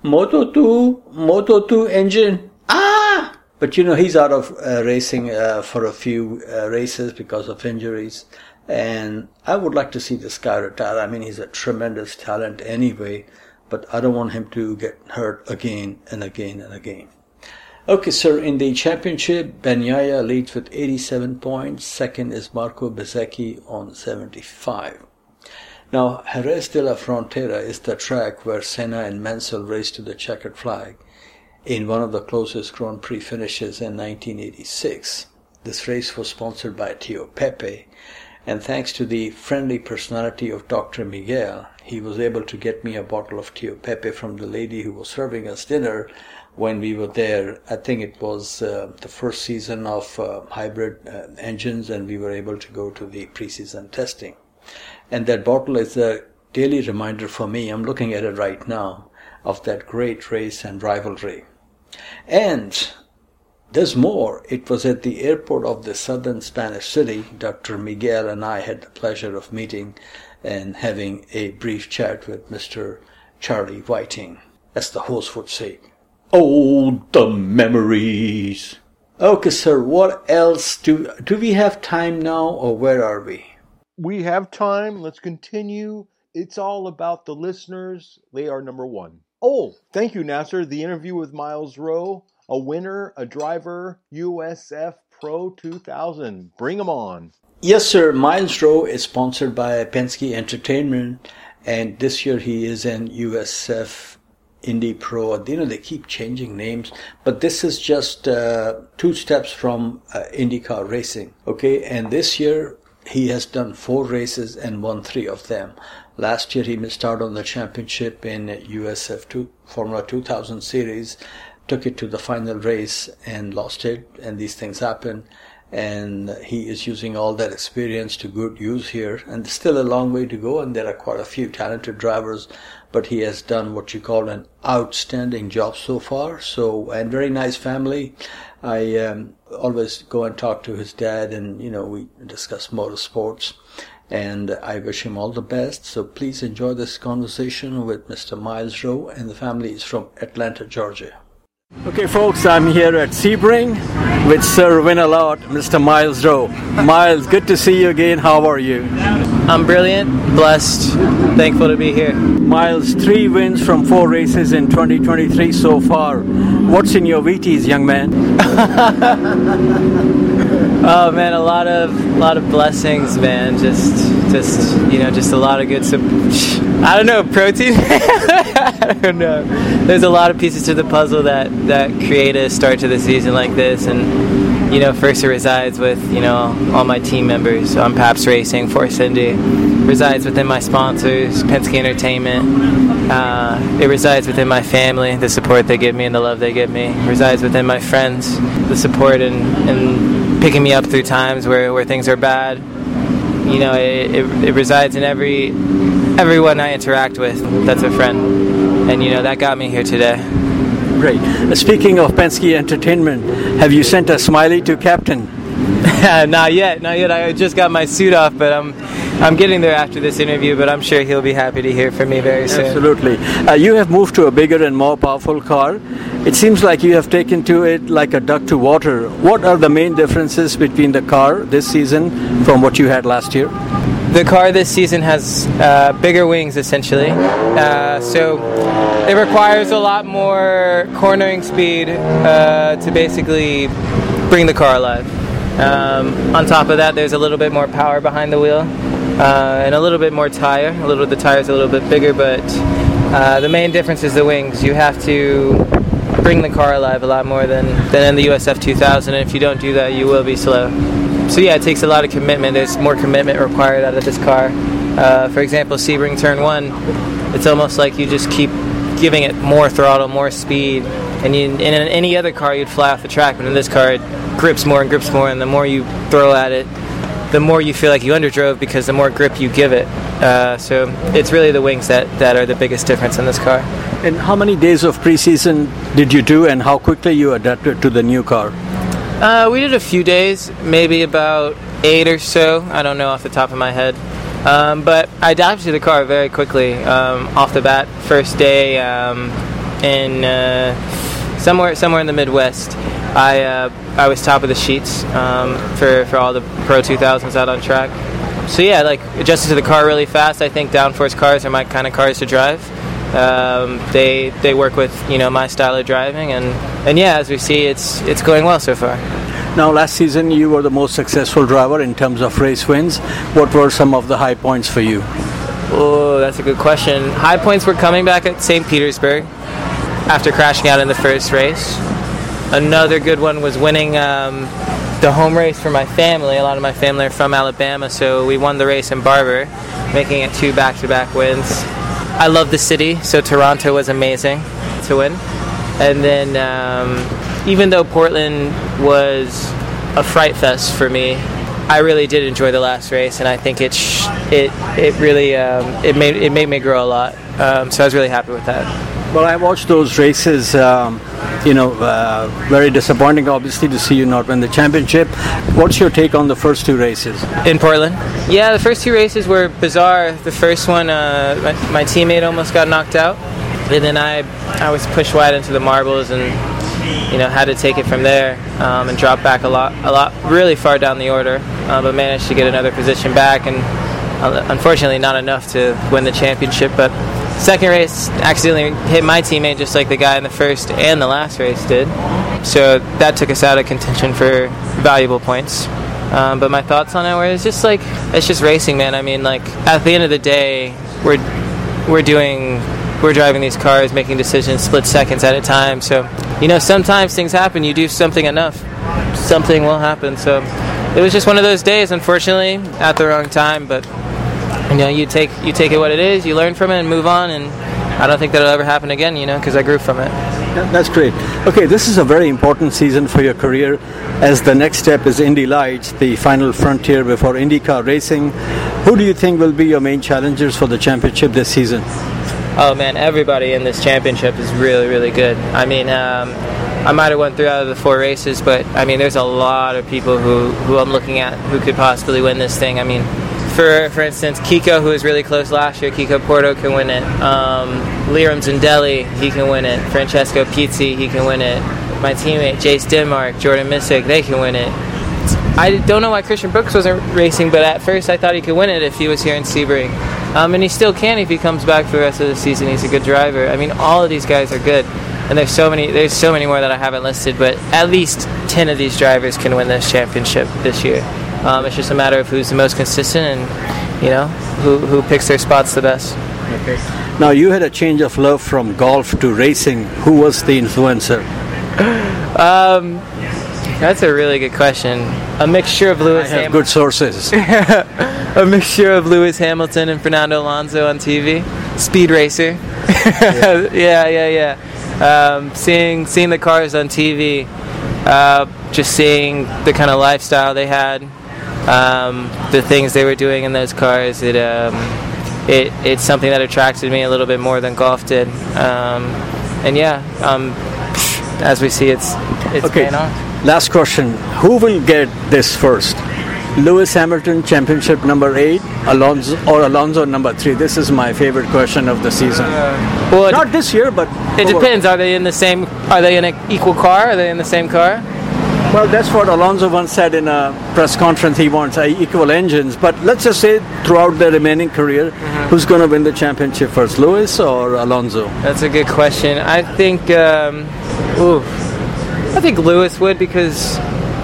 Speaker 4: Moto 2 engine, ah! But he's out of racing for a few races because of injuries. And I would like to see this guy retire. I mean, he's a tremendous talent anyway, but I don't want him to get hurt again and again and again. Okay, sir, in the championship, Bagnaia leads with 87 points. Second is Marco Bezzecchi on 75. Now, Jerez de la Frontera is the track where Senna and Mansell raced to the checkered flag in one of the closest Grand Prix finishes in 1986. This race was sponsored by Tio Pepe, and thanks to the friendly personality of Dr. Miguel, he was able to get me a bottle of Tio Pepe from the lady who was serving us dinner when we were there. I think it was the first season of hybrid engines, and we were able to go to the pre-season testing. And that bottle is a daily reminder for me, I'm looking at it right now, of that great race and rivalry. And there's more. It was at the airport of the southern Spanish city. Dr. Miguel and I had the pleasure of meeting and having a brief chat with Mr. Charlie Whiting, as the host would say. Oh, the memories. Okay, sir, what else? Do we have time now, or where are we?
Speaker 3: We have time. Let's continue. It's all about the listeners. They are number one. Oh, thank you, Nasser. The interview with Miles Rowe, a winner, a driver, USF Pro 2000. Bring them on.
Speaker 4: Yes, sir. Miles Rowe is sponsored by Penske Entertainment, and this year he is in USF Indy Pro. They keep changing names, but this is just 2 steps from IndyCar racing. Okay, and this year he has done 4 races and won 3 of them. Last year he missed out on the championship in USF2 Formula 2000 series, took it to the final race and lost it, and these things happen. And he is using all that experience to good use here. And there's still a long way to go, and there are quite a few talented drivers, but he has done what you call an outstanding job so far. So, and very nice family. I always go and talk to his dad, and, we discuss motorsports. And I wish him all the best. So please enjoy this conversation with Mr. Miles Rowe, and the family is from Atlanta, Georgia. Okay, folks, I'm here at Sebring with Sir Win-A-Lot, Mr. Miles Rowe. Miles, good to see you again. How are you?
Speaker 8: I'm brilliant, blessed, thankful to be here.
Speaker 4: Miles, 3 wins from 4 races in 2023 so far. What's in your Wheaties, young man?
Speaker 8: Oh man, a lot of blessings, man. Just a lot of good. I don't know, protein. I don't know. There's a lot of pieces to the puzzle that create a start to the season like this, and first it resides with all my team members on Pabst Racing, Force Indy. Resides within my sponsors, Penske Entertainment. It resides within my family, the support they give me and the love they give me. Resides within my friends, the support and picking me up through times where things are bad. It resides in everyone I interact with that's a friend. And that got me here today.
Speaker 4: Great. Speaking of Penske Entertainment, have you sent a smiley to Captain?
Speaker 8: Not yet. I just got my suit off, but I'm getting there after this interview, but I'm sure he'll be happy to hear from me very soon.
Speaker 4: Absolutely. You have moved to a bigger and more powerful car. It seems like you have taken to it like a duck to water. What are the main differences between the car this season from what you had last year?
Speaker 8: The car this season has bigger wings, essentially. So it requires a lot more cornering speed to basically bring the car alive. On top of that, there's a little bit more power behind the wheel and a little bit more tire. The tire's a little bit bigger, but the main difference is the wings. You have to bring the car alive a lot more than in the USF 2000, and if you don't do that, you will be slow. So yeah, it takes a lot of commitment. There's more commitment required out of this car. For example, Sebring Turn 1, it's almost like you just keep giving it more throttle, more speed, and in any other car you'd fly off the track, but in this car it grips more, and the more you throw at it, the more you feel like you underdrove because the more grip you give it. So it's really the wings that are the biggest difference in this car.
Speaker 4: And how many days of preseason did you do, and how quickly you adapted to the new car?
Speaker 8: We did a few days, maybe about 8 or so. I don't know off the top of my head. But I adapted to the car very quickly off the bat. First day in somewhere in the Midwest, I was top of the sheets for all the Pro 2000s out on track. So yeah, adjusted to the car really fast. I think downforce cars are my kind of cars to drive. They work with my style of driving, and yeah, as we see, it's going well so far.
Speaker 4: Now, last season you were the most successful driver in terms of race wins. What were some of the high points for you?
Speaker 8: Oh, that's a good question. High points were coming back at St. Petersburg after crashing out in the first race. Another good one was winning the home race for my family. A lot of my family are from Alabama, so we won the race in Barber, making it 2 back-to-back wins. I love the city, so Toronto was amazing to win. And then even though Portland was a fright fest for me, I really did enjoy the last race, and I think it made me grow a lot. So I was really happy with that.
Speaker 4: Well, I watched those races. Very disappointing, obviously, to see you not win the championship. What's your take on the first 2 races
Speaker 8: in Portland? Yeah, the first 2 races were bizarre. The first one, my teammate almost got knocked out, and then I was pushed wide into the marbles and had to take it from there and drop back a lot, really far down the order, but managed to get another position back, and unfortunately not enough to win the championship. But second race, accidentally hit my teammate just like the guy in the first and the last race did. So that took us out of contention for valuable points. But my thoughts on it were, it's just racing, man. I mean, at the end of the day, we're driving these cars, making decisions split seconds at a time. So, sometimes things happen. You do something enough, something will happen. So it was just one of those days, unfortunately, at the wrong time. But, you take it what it is, you learn from it and move on, and I don't think that'll ever happen again, because I grew from it.
Speaker 4: That's great. Okay, this is a very important season for your career, as the next step is Indy Lights, the final frontier before IndyCar racing. Who do you think will be your main challengers for the championship this season?
Speaker 8: Oh man, everybody in this championship is really, really good. I mean, I might have won 3 out of the 4 races, but I mean, there's a lot of people who I'm looking at who could possibly win this thing. I mean, for instance, Kiko, who was really close last year, Kiko Porto can win it. Liam Zindelli, he can win it. Francesco Pizzi, he can win it. My teammate Jace Denmark, Jordan Missick, they can win it. I don't know why Christian Brooks wasn't racing, but at first I thought he could win it if he was here in Sebring. And he still can if he comes back for the rest of the season. He's a good driver. I mean, all of these guys are good. And there's so many more that I haven't listed, but at least 10 of these drivers can win this championship this year. It's just a matter of who's the most consistent and, who picks their spots the best.
Speaker 4: Okay. Now, you had a change of love from golf to racing. Who was the influencer?
Speaker 8: That's a really good question. A mixture of Lewis
Speaker 4: Hamilton. Good sources.
Speaker 8: A mixture of Lewis Hamilton and Fernando Alonso on TV. Speed racer. Yeah. Seeing the cars on TV, just seeing the kind of lifestyle they had, the things they were doing in those cars, it's something that attracted me a little bit more than golf did. As we see, it's
Speaker 4: okay.
Speaker 8: paying off.
Speaker 4: Last question. Who will get this first? Lewis Hamilton championship number 8, Alonso number 3? This is my favorite question of the season.
Speaker 8: Well,
Speaker 4: not this year, but
Speaker 8: it depends. Are they in an equal car? Are they in the same car?
Speaker 4: Well, that's what Alonso once said in a press conference. He wants equal engines. But let's just say throughout their remaining career, who's going to win the championship first, Lewis or Alonso?
Speaker 8: That's a good question. I think Lewis would, because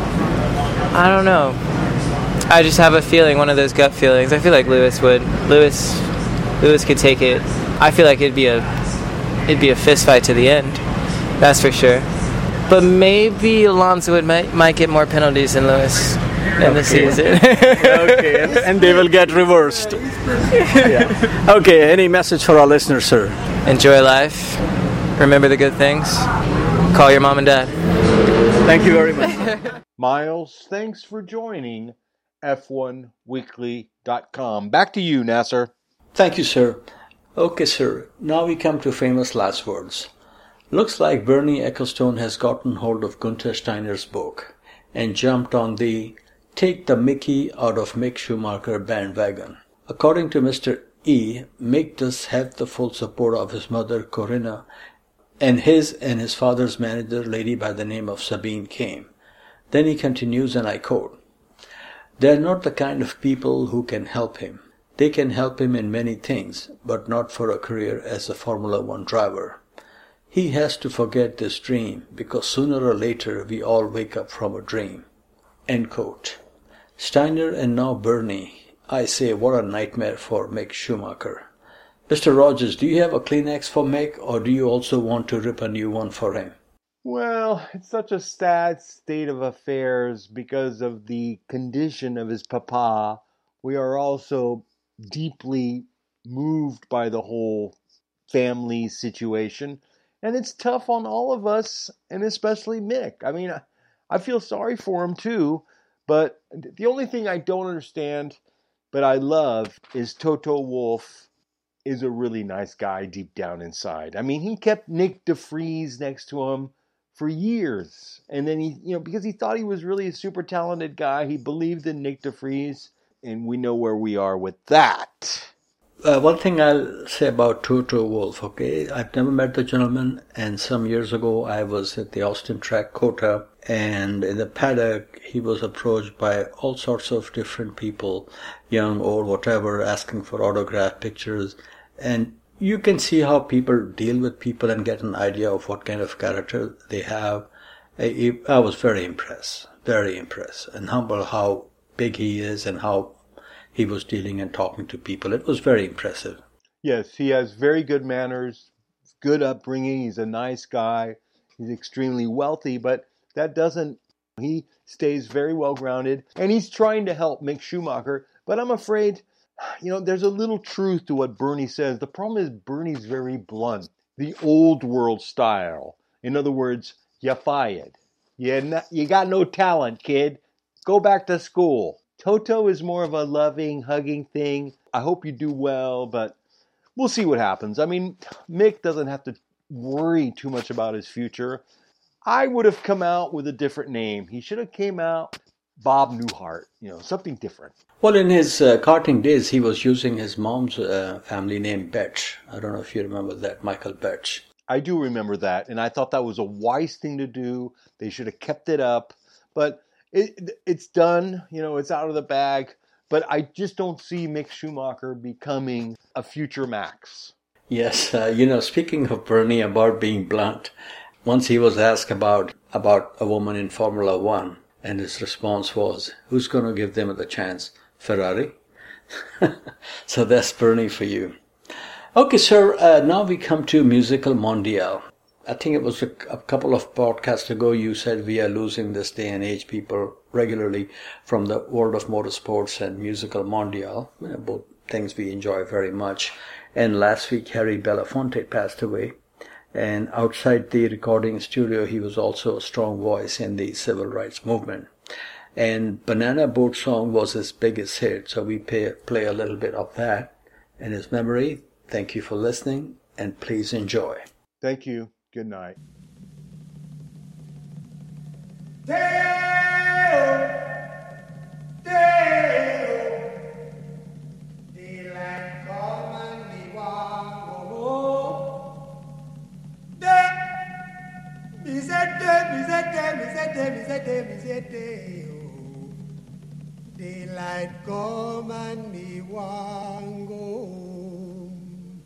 Speaker 8: I don't know. I just have a feeling, one of those gut feelings. I feel like Lewis would. Lewis could take it. I feel like it'd be a fist fight to the end. That's for sure. But maybe Alonso might get more penalties than Lewis in the season.
Speaker 4: Okay, and they will get reversed. Yeah. Okay, any message for our listeners, sir?
Speaker 8: Enjoy life. Remember the good things. Call your mom and dad.
Speaker 4: Thank you very much.
Speaker 3: Miles, thanks for joining F1Weekly.com. Back to you, Nasser.
Speaker 4: Thank you, sir. Okay, sir. Now we come to famous last words. Looks like Bernie Ecclestone has gotten hold of Gunther Steiner's book and jumped on the Take the Mickey Out of Mick Schumacher bandwagon. According to Mr. E, Mick does have the full support of his mother, Corinna, and his father's manager, lady by the name of Sabine Kame. Then he continues, and I quote, "They are not the kind of people who can help him. They can help him in many things, but not for a career as a Formula One driver. He has to forget this dream, because sooner or later we all wake up from a dream." End quote. Steiner and now Bernie. I say, what a nightmare for Mick Schumacher. Mr. Rogers, do you have a Kleenex for Mick, or do you also want to rip a new one for him?
Speaker 3: Well, it's such a sad state of affairs because of the condition of his papa. We are also deeply moved by the whole family situation. And it's tough on all of us, and especially Mick. I mean, I feel sorry for him too, but the only thing I don't understand, but I love, is Toto Wolff is a really nice guy deep down inside. I mean, he kept Nick DeVries next to him for years. And then because he thought he was really a super talented guy, he believed in Nick DeVries, and we know where we are with that.
Speaker 4: One thing I'll say about Toto Wolff, okay, I've never met the gentleman, and some years ago I was at the Austin track, COTA, and in the paddock he was approached by all sorts of different people, young, old, whatever, asking for autograph pictures, and you can see how people deal with people and get an idea of what kind of character they have. I was very impressed, and humble how big he is and how he was dealing and talking to people. It was very impressive.
Speaker 3: Yes, he has very good manners, good upbringing. He's a nice guy. He's extremely wealthy, but he stays very well grounded, and he's trying to help Mick Schumacher. But I'm afraid there's a little truth to what Bernie says. The problem is Bernie's very blunt, the old world style. In other words, you're fired. You got no talent, kid. Go back to school. Toto is more of a loving, hugging thing. I hope you do well, but we'll see what happens. I mean, Mick doesn't have to worry too much about his future. I would have come out with a different name. He should have came out Bob Newhart, something different.
Speaker 4: Well, in his karting days, he was using his mom's family name, Betch. I don't know if you remember that, Michael Betch.
Speaker 3: I do remember that, and I thought that was a wise thing to do. They should have kept it up, but it's done. It's out of the bag. But I just don't see Mick Schumacher becoming a future Max.
Speaker 4: Yes, speaking of Bernie, about being blunt, once he was asked about a woman in Formula One, and his response was, who's going to give them the chance? Ferrari? So that's Bernie for you. Okay, sir, now we come to Musical Mondial. I think it was a couple of podcasts ago you said we are losing this day and age people regularly from the world of motorsports and Musical Mondial, both things we enjoy very much. And last week, Harry Belafonte passed away. And outside the recording studio, he was also a strong voice in the civil rights movement. And Banana Boat Song was his biggest hit, so we play a little bit of that in his memory. Thank you for listening, and please enjoy.
Speaker 3: Thank you. Good night.
Speaker 9: Daylight come and me want go home.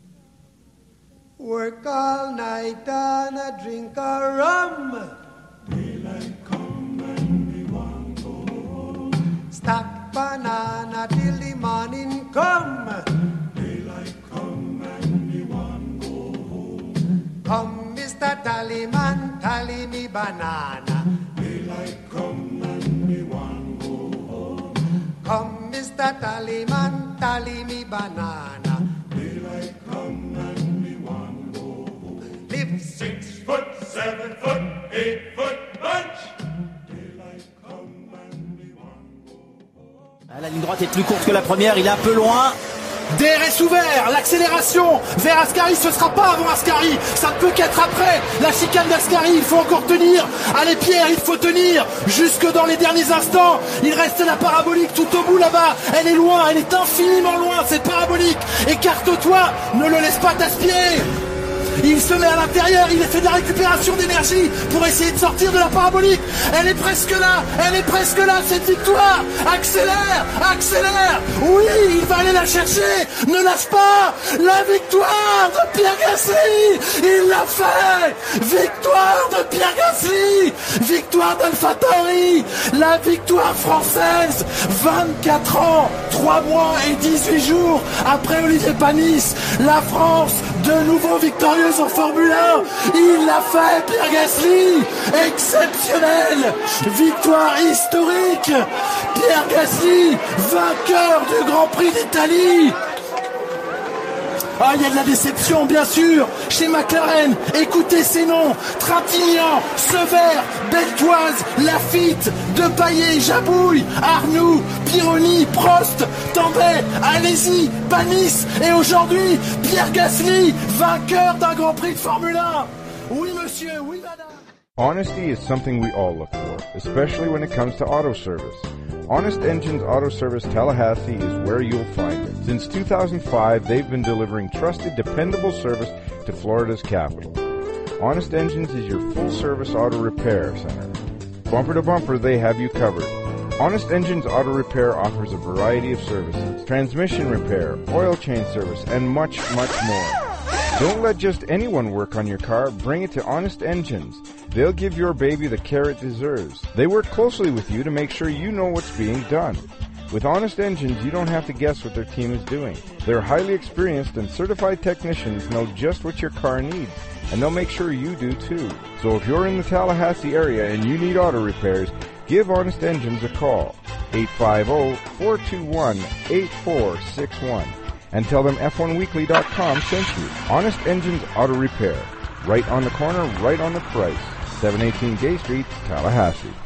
Speaker 9: Work all night and a drink a rum. Daylight come and me want go home. Stack banana till the morning come. Daylight come and me want go home. Come, Mr. Tallyman, tally me banana. Daylight come and me want go home. Come, Mr. Tallyman, tally me banana. Daylight come and me want go home. Live 6 foot, 7 foot, 8 foot bunch. Daylight come and me want go home.
Speaker 10: La ligne droite est plus courte que la première, il est un peu loin. DRS ouvert, l'accélération vers Ascari, ce sera pas avant Ascari, ça ne peut qu'être après la chicane d'Ascari, il faut encore tenir. Allez Pierre, il faut tenir jusque dans les derniers instants. Il reste la parabolique tout au bout là-bas, elle est loin, elle est infiniment loin cette parabolique. Écarte-toi, ne le laisse pas t'aspirer. Il se met à l'intérieur, il fait de la récupération d'énergie pour essayer de sortir de la parabolique. Elle est presque là, cette victoire. Accélère, accélère. Oui, il va aller la chercher. Ne lâche pas. La victoire de Pierre Gasly. Il l'a fait. Victoire de Pierre Gasly. Victoire d'AlphaTauri. La victoire française. 24 ans, 3 mois et 18 jours après Olivier Panis. La France, de nouveau victorieuse en Formule 1, il l'a fait, Pierre Gasly, exceptionnel, victoire historique, Pierre Gasly, vainqueur du Grand Prix d'Italie. Ah, il y a de la déception, bien sûr, chez McLaren. Écoutez ces noms: Trintignant, Sever, Beltoise, Lafitte, Depailler, Jabouille, Arnoux, Pironi, Prost, Tambay, Alesi, Panis et aujourd'hui, Pierre Gasly, vainqueur d'un Grand Prix de Formule 1. Oui, monsieur, oui, madame.
Speaker 11: Honesty is something we all look for, especially when it comes to auto service. Honest Engines Auto Service Tallahassee is where you'll find it. Since 2005, they've been delivering trusted, dependable service to Florida's capital. Honest Engines is your full-service auto repair center. Bumper to bumper, they have you covered. Honest Engines Auto Repair offers a variety of services: transmission repair, oil change service, and much, much more. Don't let just anyone work on your car. Bring it to Honest Engines. They'll give your baby the care it deserves. They work closely with you to make sure you know what's being done. With Honest Engines, you don't have to guess what their team is doing. Their highly experienced and certified technicians know just what your car needs, and they'll make sure you do too. So if you're in the Tallahassee area and you need auto repairs, give Honest Engines a call. 850-421-8461. And tell them F1Weekly.com sent you. Honest Engines Auto Repair. Right on the corner, right on the price. 718 Gay Street, Tallahassee.